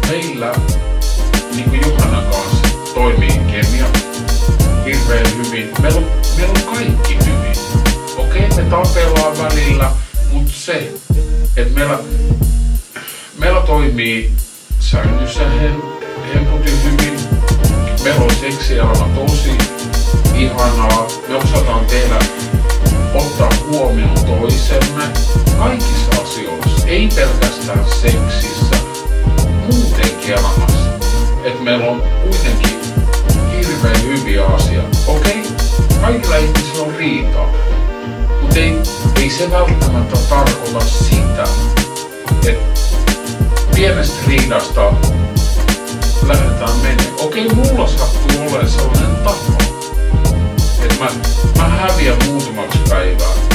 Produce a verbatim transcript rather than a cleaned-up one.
meillä niin kuin Johannan kanssa toimii kemia hirveän hyvin. Meillä on, meillä on kaikki hyvin. Okei, me tapellaan välillä, mutta se, että meillä, meillä toimii sängyssä helpotin hyvin. Meillä on seksielämä tosi ihanaa. Me osataan tehdä, ottaa huomioon toisemme kaikissa asioissa. Ei pelkästään seksissä, muutenkin elämässä. Että meillä on kuitenkin hirveän hyviä asioita. Okei, kaikilla ihmisillä on riitaa. Mutta ei, ei se välttämättä tarkoita sitä, että pienestä riidasta lähdetään menemään. Okei, mulla sattuu olemaan sellainen tapa, että mä, mä häviän muutamaksi päivää.